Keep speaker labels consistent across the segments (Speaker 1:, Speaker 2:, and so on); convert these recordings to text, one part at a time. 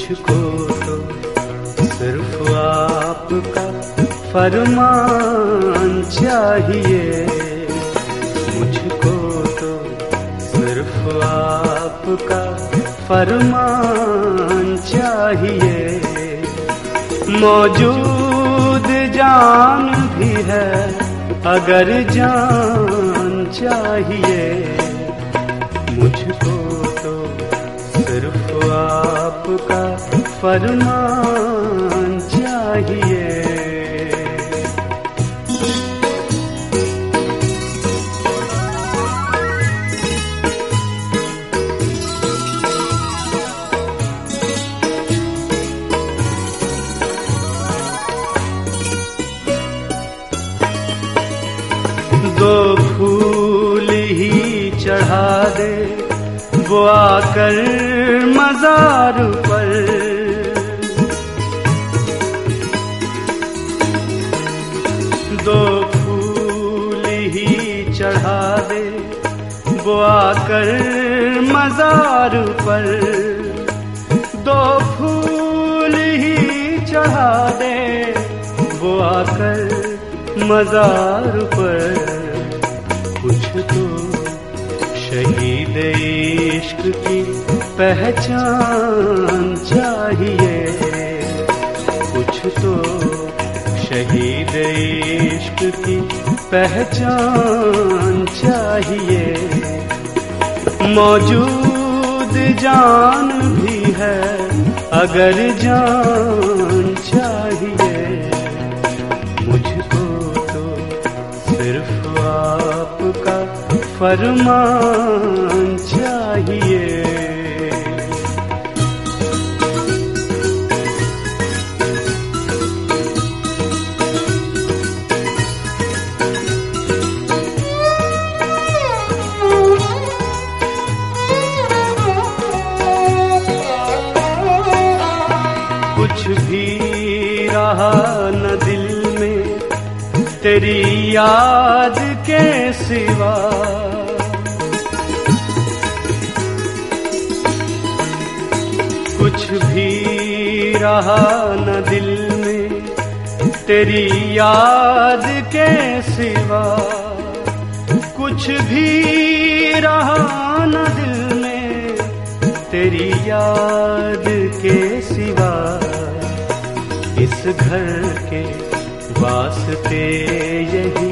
Speaker 1: मुझको तो सिर्फ आपका फरमान चाहिए, मुझको तो सिर्फ आपका फरमान चाहिए। मौजूद जान भी है अगर जान चाहिए, मुझको तो सिर्फ आपका फरमान चाहिए। दो फूल ही चढ़ा दे वो आकर मज़ार पर, दो फूल ही चढ़ा दे वो आकर मज़ार पर, दो फूल ही चढ़ा दे वो आकर मज़ार पर। कुछ तो शहीद इश्क की पहचान चाहिए, कुछ तो शहीद इश्क की पहचान चाहिए। मौजूद जान भी है अगर जान चाहिए, मुझको तो सिर्फ आपका फरमान चाहिए। कुछ भी रहा न दिल में तेरी याद के सिवा, कुछ भी रहा न दिल में तेरी याद के सिवा, कुछ भी रहा न दिल में तेरी याद के सिवा। इस घर के वास्ते यही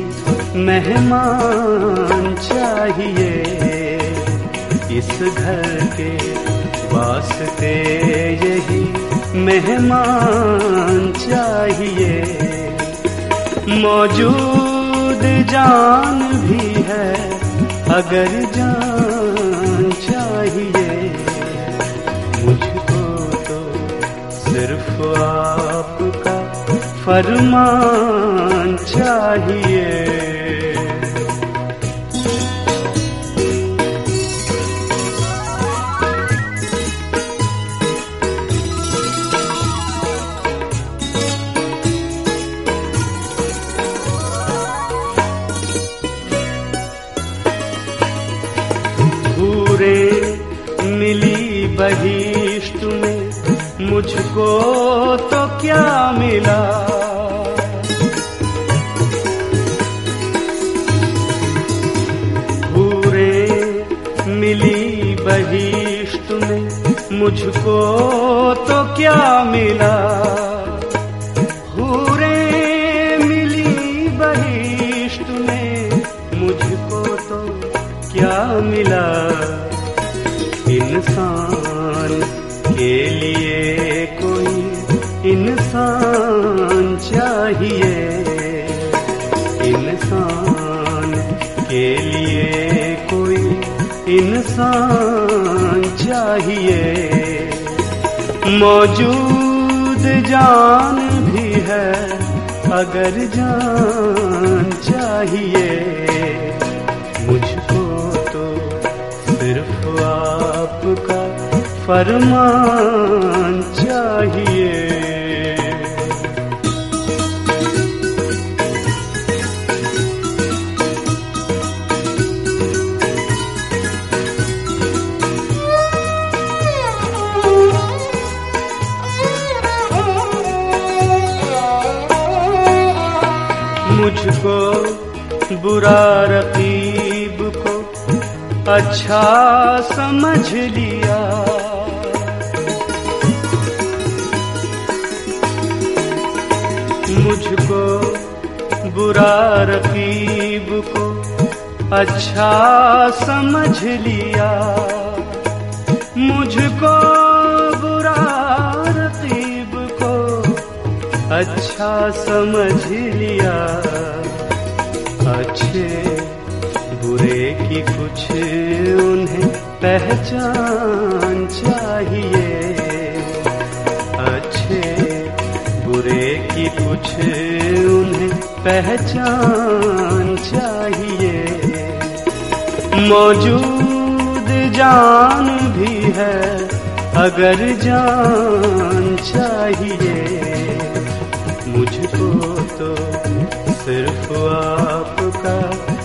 Speaker 1: मेहमान चाहिए, इस घर के वास्ते यही मेहमान चाहिए। मौजूद जान भी है अगर जान चाहिए, मुझको तो सिर्फ आपका फरमान चाहिए। भूरे मिली बहिश्त में मुझको तो क्या मिला, भूरे मिली बहिश्त में मुझको तो क्या मिला, भूरे मिली बहिश्त में मुझको तो क्या मिला। इंसान के लिए कोई इंसान चाहिए, इंसान के लिए कोई इंसान चाहिए। मौजूद जान भी है अगर जान चाहिए, मुझको तो सिर्फ आपका फरमान चाहिए। मुझको बुरा रकीब को अच्छा समझ लिया। मुझको बुरा रकीब को अच्छा समझ लिया। मुझको बुरा रकीब को अच्छा समझ लिया। अच्छे बुरे की कुछ उन्हें पहचान चाहिए। अच्छे बुरे की कुछ उन्हें पहचान चाहिए। मौजूद जान भी है अगर जान चाहिए। मुझको तो सिर्फ आपका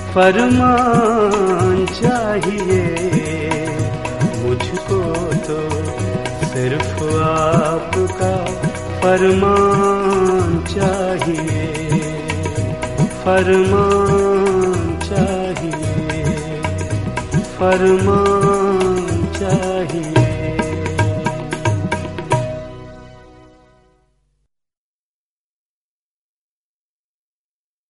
Speaker 1: फरमान चाहिए। मुझको तो सिर्फ आपका फरमान चाहिए। फरमान चाहिए। फरमान